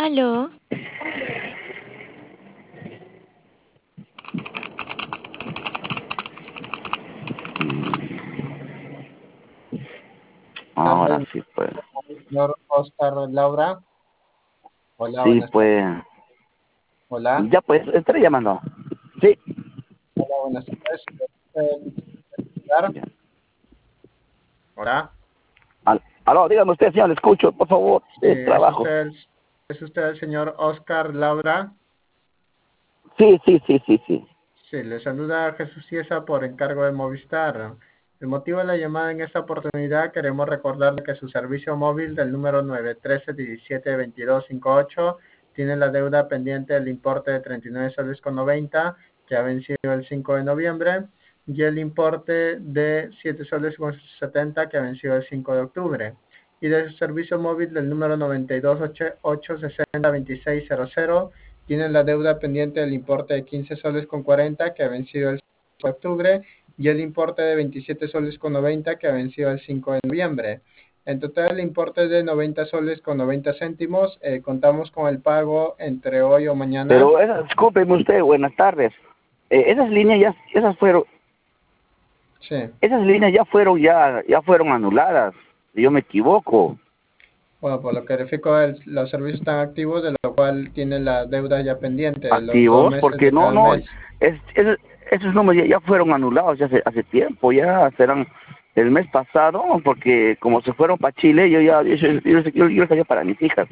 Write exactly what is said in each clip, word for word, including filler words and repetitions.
Aló, Tardes, Ahora sí, pues. señor Oscar Laura. Hola, Sí, buenas tardes. pues. Hola, Ya, pues, estaré llamando. Sí. hola, buenas tardes. Eh, ¿ayudar? Ya. Hola. Al- Aló, dígame usted, señor, le escucho, por favor. Sí, Eh, ¿es trabajo. usted, el- es usted el señor Oscar Laura? Sí, sí, sí, sí, sí. Sí, le saluda Jesús Ciesa por encargo de Movistar. El motivo de la llamada en esta oportunidad, queremos recordarle que su servicio móvil del número nueve uno tres, uno siete, dos dos cinco ocho tiene la deuda pendiente del importe de treinta y nueve soles con noventa que ha vencido el cinco de noviembre y el importe de siete soles con setenta que ha vencido el cinco de octubre. Y de su servicio móvil del número nueve dos ocho sesenta veintiséis cero cero tienen la deuda pendiente del importe de quince soles con cuarenta que ha vencido el cinco de octubre y el importe de veintisiete soles con noventa que ha vencido el cinco de noviembre. En total, el importe de noventa soles con noventa céntimos. Eh, contamos con el pago entre hoy o mañana. Pero, esa, discúlpeme usted, buenas tardes. Eh, esas líneas ya, esas fueron, Sí. esas líneas ya fueron, ya, ya fueron anuladas. Si yo me equivoco. Bueno, por lo que verifico, el- los servicios están activos, de lo cual tiene la deuda ya pendiente de los dos Activos, meses porque de no, cada no, mes. es, es- esos números ya, ya fueron anulados ya hace, hace tiempo, ya serán el mes pasado, porque como se fueron para Chile, yo ya, yo, yo, yo, yo, yo salía para mis hijas.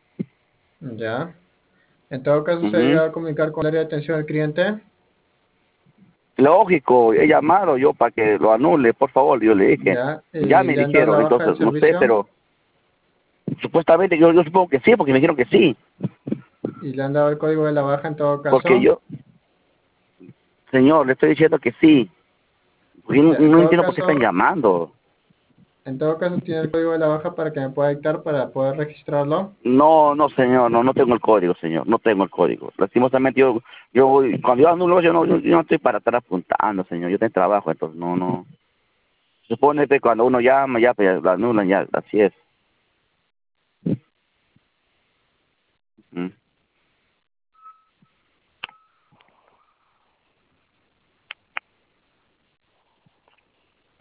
Ya. En todo caso, se ha Ujú. llegado a comunicar con el área de atención al cliente. Lógico, he llamado yo para que lo anule, por favor, yo le dije. Ya. Ya ¿Y me le han dado la dijeron, baja del entonces, no sé, servicio? pero supuestamente yo, yo supongo que sí, porque me dijeron que sí, ¿Y le han dado el código de la baja en todo porque caso? yo, señor, le estoy diciendo que sí. Yo no, Ya, en no todo entiendo por qué están caso, llamando. en todo caso tiene el código de la baja para que me pueda dictar para poder registrarlo. No, no, señor, no, no tengo el código, señor, no tengo el código. Lastimosamente yo, yo voy, cuando yo anulo, yo no, yo, yo no estoy para estar apuntando, señor, yo tengo trabajo, entonces no, no. Se supone que cuando uno llama, ya, pues, lo anulan, ya, así es.